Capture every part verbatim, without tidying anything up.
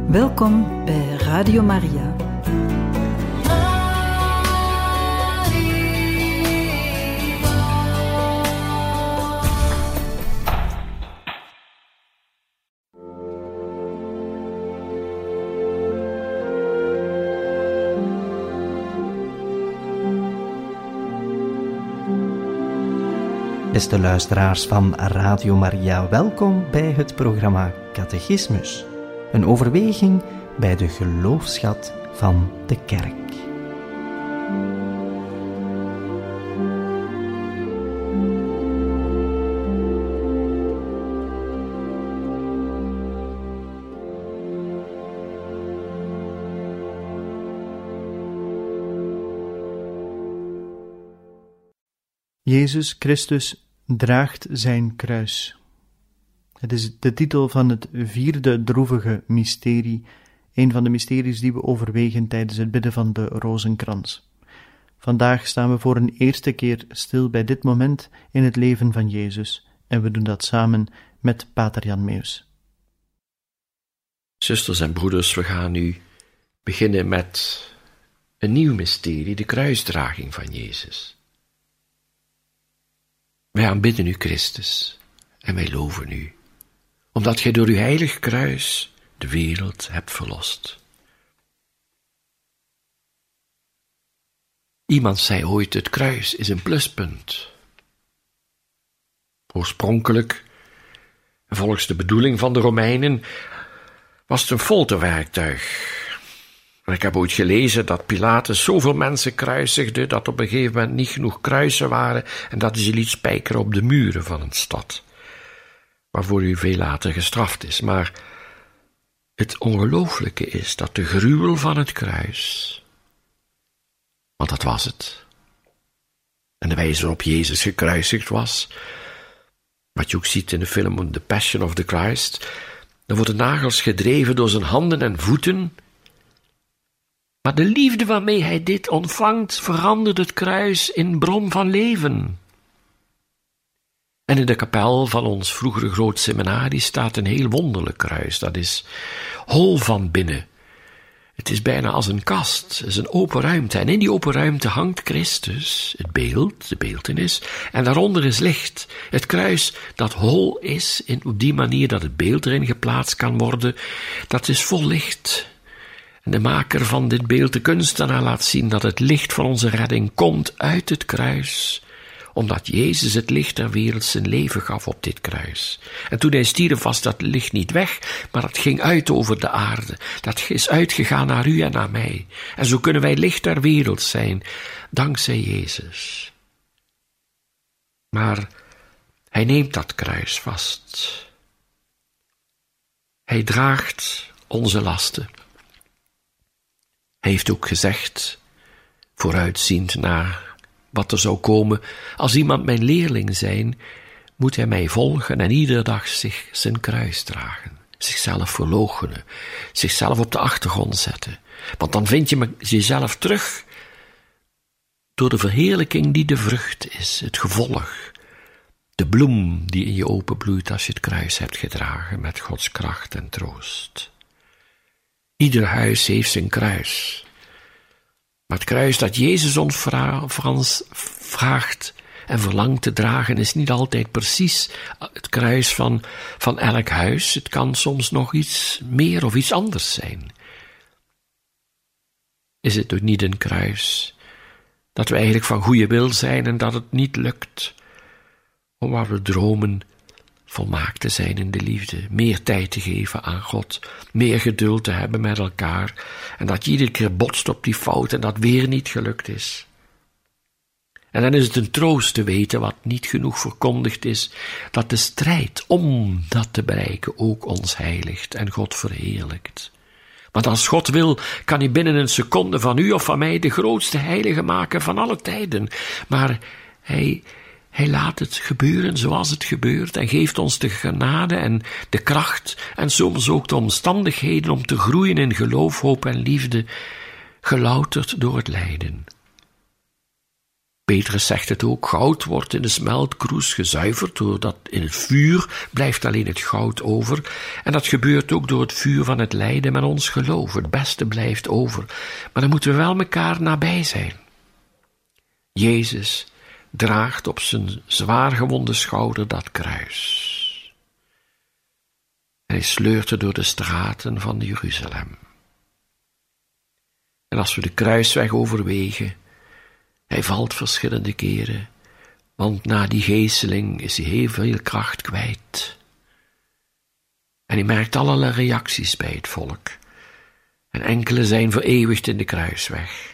Welkom bij Radio Maria. Beste luisteraars van Radio Maria, welkom bij het programma Catechismus. Een overweging bij de geloofsschat van de Kerk. Jezus Christus draagt zijn kruis. Het is de titel van het vierde droevige mysterie, een van de mysteries die we overwegen tijdens het bidden van de rozenkrans. Vandaag staan we voor een eerste keer stil bij dit moment in het leven van Jezus, en we doen dat samen met Pater Jan Meus. Zusters en broeders, we gaan nu beginnen met een nieuw mysterie, de kruisdraging van Jezus. Wij aanbidden u, Christus, en wij loven u, omdat gij door uw heilig kruis de wereld hebt verlost. Iemand zei ooit, het kruis is een pluspunt. Oorspronkelijk, volgens de bedoeling van de Romeinen, was het een folterwerktuig. Ik heb ooit gelezen dat Pilatus zoveel mensen kruisigde, dat op een gegeven moment niet genoeg kruisen waren en dat hij ze liet spijkeren op de muren van een stad, waarvoor hij veel later gestraft is. Maar het ongelooflijke is dat de gruwel van het kruis, want dat was het, en de wijze waarop Jezus gekruisigd was, wat je ook ziet in de film The Passion of the Christ, dan worden nagels gedreven door zijn handen en voeten. Maar de liefde waarmee hij dit ontvangt, verandert het kruis in bron van leven. En in de kapel van ons vroegere groot seminarie staat een heel wonderlijk kruis. Dat is hol van binnen. Het is bijna als een kast, het is een open ruimte. En in die open ruimte hangt Christus, het beeld, de beeltenis, en daaronder is licht. Het kruis dat hol is, in, op die manier dat het beeld erin geplaatst kan worden, dat is vol licht. En de maker van dit beeld, de kunstenaar, laat zien dat het licht van onze redding komt uit het kruis, omdat Jezus het licht der wereld zijn leven gaf op dit kruis. En toen hij stierf was dat licht niet weg, maar het ging uit over de aarde. Dat is uitgegaan naar u en naar mij. En zo kunnen wij licht der wereld zijn, dankzij Jezus. Maar hij neemt dat kruis vast. Hij draagt onze lasten. Hij heeft ook gezegd, vooruitziend naar wat er zou komen, als iemand mijn leerling zijn, moet hij mij volgen en iedere dag zich zijn kruis dragen, zichzelf verloochenen, zichzelf op de achtergrond zetten. Want dan vind je jezelf terug door de verheerlijking die de vrucht is, het gevolg, de bloem die in je openbloeit als je het kruis hebt gedragen met Gods kracht en troost. Ieder huis heeft zijn kruis. Maar het kruis dat Jezus ons vraagt en verlangt te dragen is niet altijd precies het kruis van, van elk huis. Het kan soms nog iets meer of iets anders zijn. Is het ook niet een kruis dat we eigenlijk van goede wil zijn en dat het niet lukt om waar we dromen volmaakt te zijn in de liefde, meer tijd te geven aan God, meer geduld te hebben met elkaar, en dat je iedere keer botst op die fout en dat weer niet gelukt is. En dan is het een troost te weten, wat niet genoeg verkondigd is, dat de strijd om dat te bereiken ook ons heiligt en God verheerlijkt. Want als God wil, kan hij binnen een seconde van u of van mij de grootste heilige maken van alle tijden, maar hij Hij laat het gebeuren zoals het gebeurt en geeft ons de genade en de kracht en soms ook de omstandigheden om te groeien in geloof, hoop en liefde, gelouterd door het lijden. Petrus zegt het ook, goud wordt in de smeltkroes gezuiverd, doordat in het vuur blijft alleen het goud over. En dat gebeurt ook door het vuur van het lijden met ons geloof. Het beste blijft over. Maar dan moeten we wel elkaar nabij zijn. Jezus draagt op zijn zwaargewonde schouder dat kruis. En hij sleurt het door de straten van Jeruzalem. En als we de kruisweg overwegen, hij valt verschillende keren, want na die geeseling is hij heel veel kracht kwijt. En hij merkt allerlei reacties bij het volk. En enkele zijn vereeuwigd in de kruisweg.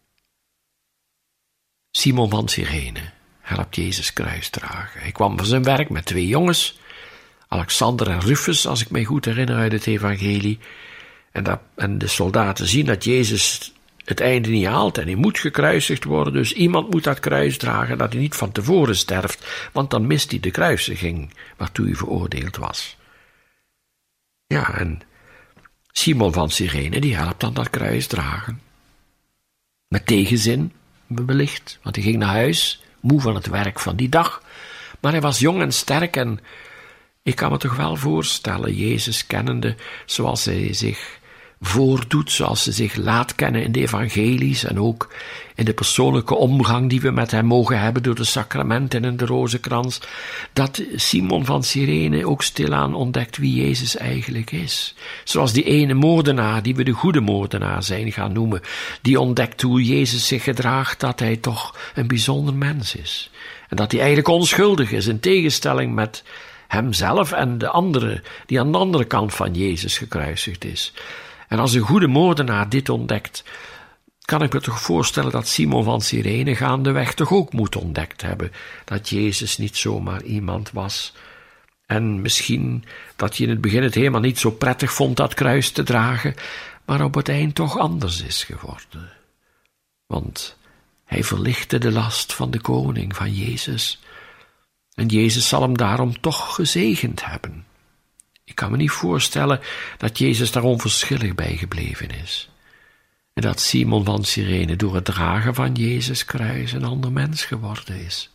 Simon van Cyrene helpt Jezus kruis dragen. Hij kwam van zijn werk met twee jongens, Alexander en Rufus, als ik mij goed herinner uit het evangelie. En, dat, en de soldaten zien dat Jezus het einde niet haalt en hij moet gekruisigd worden, dus iemand moet dat kruis dragen, dat hij niet van tevoren sterft, want dan mist hij de kruisiging waartoe hij veroordeeld was. Ja, en Simon van Cyrene, die helpt dan dat kruis dragen. Met tegenzin, wellicht, want hij ging naar huis, moe van het werk van die dag, maar hij was jong en sterk en ik kan me toch wel voorstellen, Jezus kennende, zoals hij zich voordoet, zoals ze zich laat kennen in de evangelies en ook in de persoonlijke omgang die we met hem mogen hebben door de sacramenten en de rozenkrans, dat Simon van Cyrene ook stilaan ontdekt wie Jezus eigenlijk is. Zoals die ene moordenaar, die we de goede moordenaar zijn gaan noemen, die ontdekt hoe Jezus zich gedraagt, dat hij toch een bijzonder mens is. En dat hij eigenlijk onschuldig is, in tegenstelling met hemzelf en de andere, die aan de andere kant van Jezus gekruisigd is. En als een goede moordenaar dit ontdekt, kan ik me toch voorstellen dat Simon van Cyrene gaandeweg toch ook moet ontdekt hebben dat Jezus niet zomaar iemand was. En misschien dat je in het begin het helemaal niet zo prettig vond dat kruis te dragen, maar op het eind toch anders is geworden. Want hij verlichtte de last van de koning, van Jezus. En Jezus zal hem daarom toch gezegend hebben. Ik kan me niet voorstellen dat Jezus daar onverschillig bij gebleven is. En dat Simon van Cyrene door het dragen van Jezus kruis een ander mens geworden is.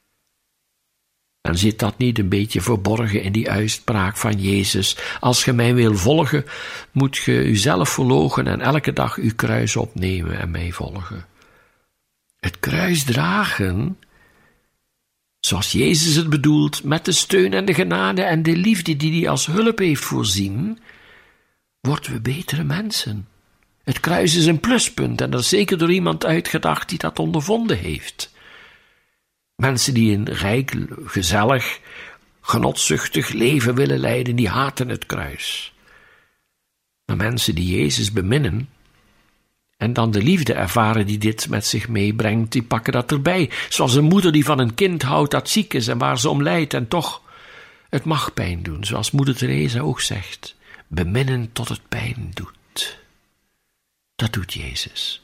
En zit dat niet een beetje verborgen in die uitspraak van Jezus? Als ge mij wil volgen, moet ge uzelf verloochenen en elke dag uw kruis opnemen en mij volgen. Het kruis dragen, zoals Jezus het bedoelt, met de steun en de genade en de liefde die hij als hulp heeft voorzien, worden we betere mensen. Het kruis is een pluspunt en dat is zeker door iemand uitgedacht die dat ondervonden heeft. Mensen die een rijk, gezellig, genotzuchtig leven willen leiden, die haten het kruis. Maar mensen die Jezus beminnen en dan de liefde ervaren die dit met zich meebrengt, die pakken dat erbij. Zoals een moeder die van een kind houdt dat ziek is en waar ze om lijdt en toch, het mag pijn doen, zoals moeder Teresa ook zegt. Beminnen tot het pijn doet. Dat doet Jezus.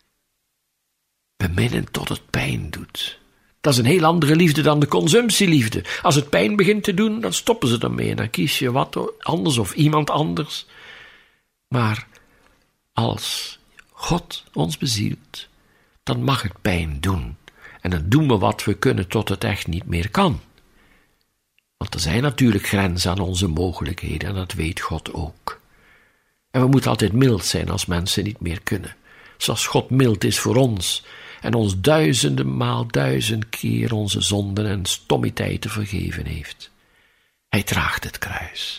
Beminnen tot het pijn doet. Dat is een heel andere liefde dan de consumptieliefde. Als het pijn begint te doen, dan stoppen ze ermee en dan kies je wat anders of iemand anders. Maar als God ons bezielt, dan mag het pijn doen. En dan doen we wat we kunnen tot het echt niet meer kan. Want er zijn natuurlijk grenzen aan onze mogelijkheden en dat weet God ook. En we moeten altijd mild zijn als mensen niet meer kunnen. Zoals God mild is voor ons en ons duizenden maal duizend keer onze zonden en stommiteiten vergeven heeft. Hij draagt het kruis.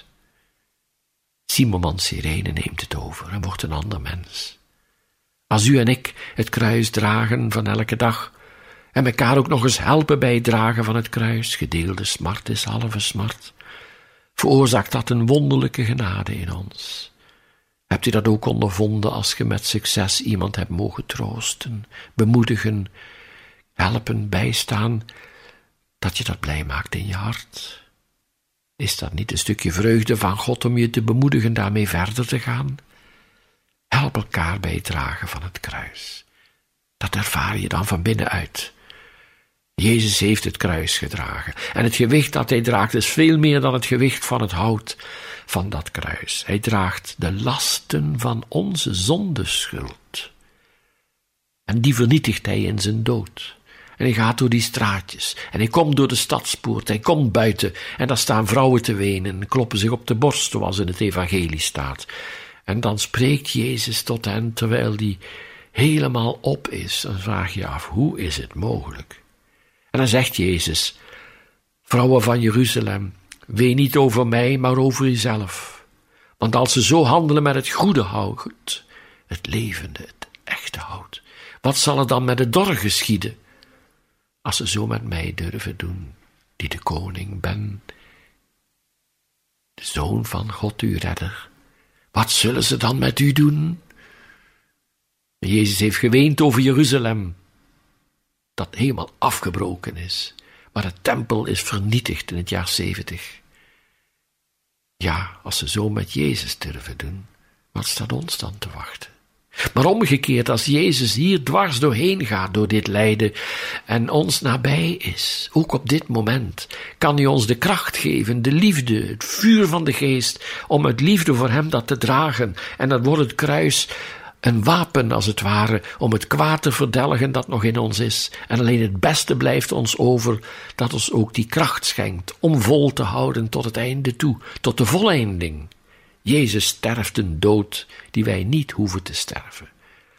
Simon van Cyrene neemt het over en wordt een ander mens. Als u en ik het kruis dragen van elke dag en elkaar ook nog eens helpen bij het dragen van het kruis, gedeelde smart is halve smart, veroorzaakt dat een wonderlijke genade in ons. Hebt u dat ook ondervonden als je met succes iemand hebt mogen troosten, bemoedigen, helpen, bijstaan, dat je dat blij maakt in je hart? Is dat niet een stukje vreugde van God om je te bemoedigen daarmee verder te gaan? Help elkaar bij het dragen van het kruis. Dat ervaar je dan van binnenuit. Jezus heeft het kruis gedragen. En het gewicht dat hij draagt is veel meer dan het gewicht van het hout van dat kruis. Hij draagt de lasten van onze zondeschuld. En die vernietigt hij in zijn dood. En hij gaat door die straatjes. En hij komt door de stadspoort. Hij komt buiten. En daar staan vrouwen te wenen. En kloppen zich op de borst, zoals in het evangelie staat. En dan spreekt Jezus tot hen, terwijl die helemaal op is. Dan vraag je af, hoe is het mogelijk? En dan zegt Jezus, vrouwen van Jeruzalem, ween niet over mij, maar over uzelf. Want als ze zo handelen met het goede hout, het levende, het echte hout, wat zal er dan met het dor geschieden, als ze zo met mij durven doen, die de koning ben, de zoon van God uw redder? Wat zullen ze dan met u doen? Jezus heeft geweend over Jeruzalem, dat helemaal afgebroken is, maar de tempel is vernietigd in het jaar zeventig. Ja, als ze zo met Jezus durven doen, wat staat ons dan te wachten? Maar omgekeerd, als Jezus hier dwars doorheen gaat door dit lijden en ons nabij is, ook op dit moment, kan hij ons de kracht geven, de liefde, het vuur van de geest, om uit liefde voor hem dat te dragen. En dan wordt het kruis een wapen, als het ware, om het kwaad te verdelgen dat nog in ons is. En alleen het beste blijft ons over, dat ons ook die kracht schenkt, om vol te houden tot het einde toe, tot de voleinding. Jezus sterft een dood die wij niet hoeven te sterven.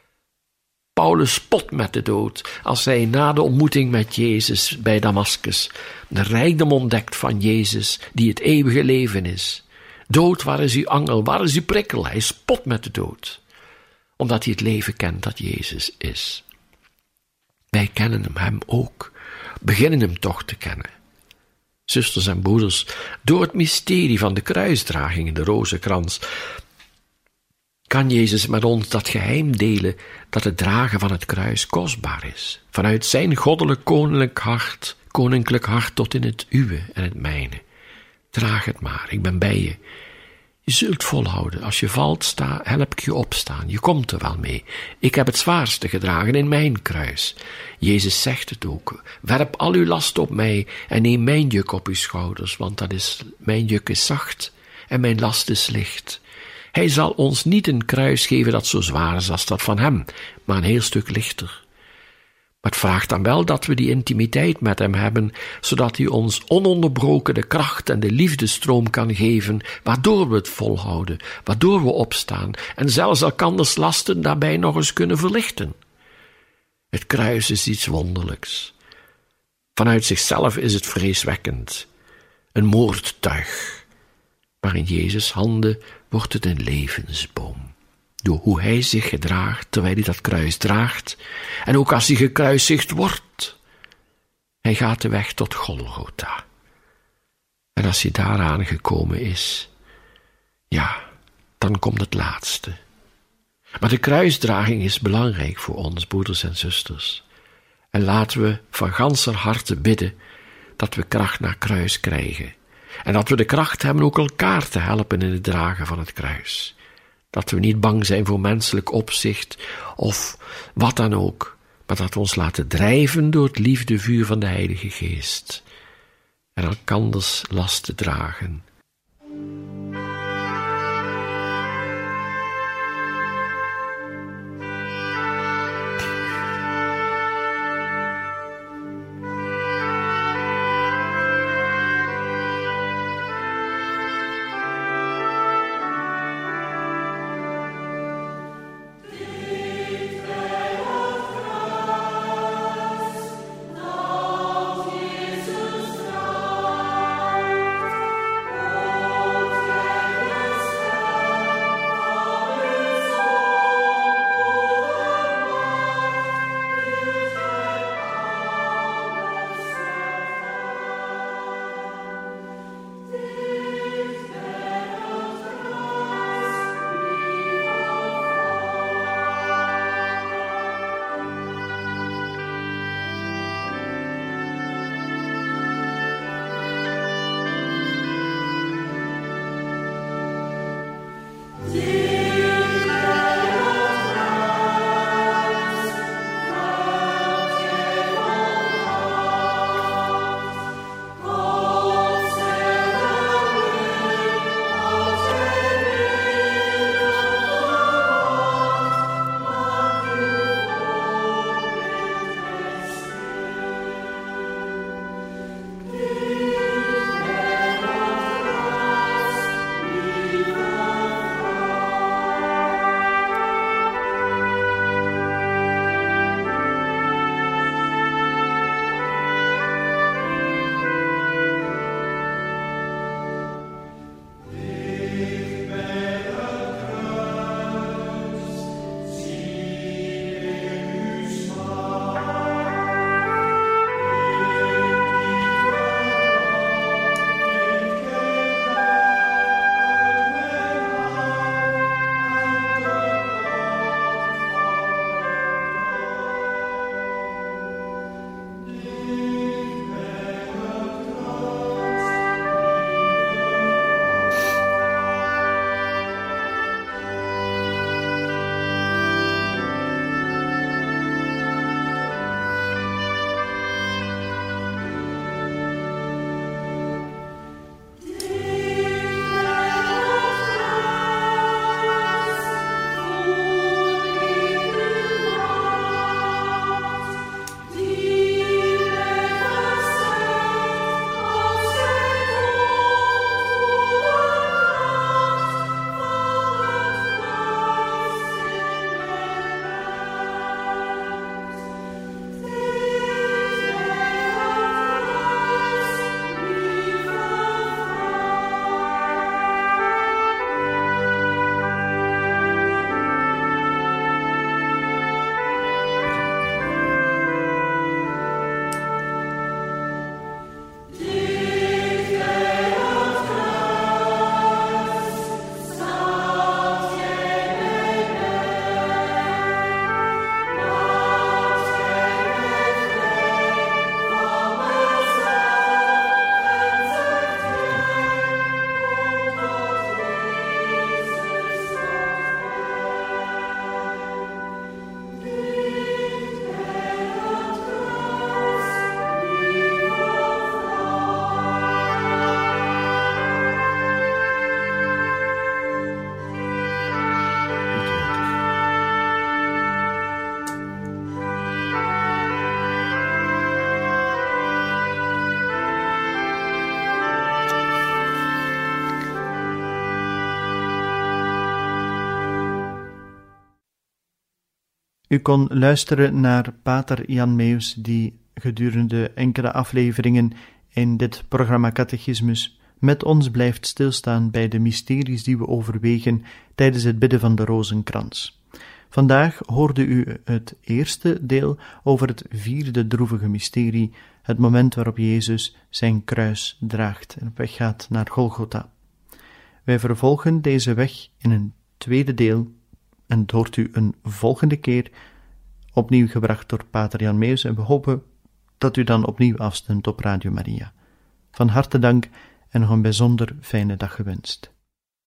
Paulus spot met de dood als hij na de ontmoeting met Jezus bij Damaskus de rijkdom ontdekt van Jezus die het eeuwige leven is. Dood, waar is uw angel, waar is uw prikkel? Hij spot met de dood, omdat hij het leven kent dat Jezus is. Wij kennen hem, hem ook, beginnen hem toch te kennen. Zusters en broeders, door het mysterie van de kruisdraging in de rozenkrans kan Jezus met ons dat geheim delen dat het dragen van het kruis kostbaar is. Vanuit zijn goddelijk koninklijk hart, koninklijk hart tot in het uwe en het mijne. Draag het maar, ik ben bij je. Je zult volhouden. Als je valt, sta, help ik je opstaan. Je komt er wel mee. Ik heb het zwaarste gedragen in mijn kruis. Jezus zegt het ook. Werp al uw last op mij en neem mijn juk op uw schouders, want dat is, mijn juk is zacht en mijn last is licht. Hij zal ons niet een kruis geven dat zo zwaar is als dat van hem, maar een heel stuk lichter. Maar het vraagt dan wel dat we die intimiteit met hem hebben, zodat hij ons ononderbroken de kracht en de liefdestroom kan geven, waardoor we het volhouden, waardoor we opstaan en zelfs elkanders lasten daarbij nog eens kunnen verlichten. Het kruis is iets wonderlijks. Vanuit zichzelf is het vreeswekkend, een moordtuig. Maar in Jezus' handen wordt het een levensboom. Door hoe hij zich gedraagt terwijl hij dat kruis draagt. En ook als hij gekruisigd wordt. Hij gaat de weg tot Golgotha. En als hij daaraan gekomen is, ja, dan komt het laatste. Maar de kruisdraging is belangrijk voor ons, broeders en zusters. En laten we van ganser harte bidden dat we kracht naar kruis krijgen. En dat we de kracht hebben ook elkaar te helpen in het dragen van het kruis. Dat we niet bang zijn voor menselijk opzicht of wat dan ook, maar dat we ons laten drijven door het liefdevuur van de Heilige Geest en elkanders lasten dragen. U kon luisteren naar pater Jan Meus, die gedurende enkele afleveringen in dit programma Catechismus met ons blijft stilstaan bij de mysteries die we overwegen tijdens het bidden van de Rozenkrans. Vandaag hoorde u het eerste deel over het vierde droevige mysterie, het moment waarop Jezus zijn kruis draagt en op weg gaat naar Golgotha. Wij vervolgen deze weg in een tweede deel en het hoort u een volgende keer, opnieuw gebracht door pater Jan Meus, en we hopen dat u dan opnieuw afstemt op Radio Maria. Van harte dank en nog een bijzonder fijne dag gewenst.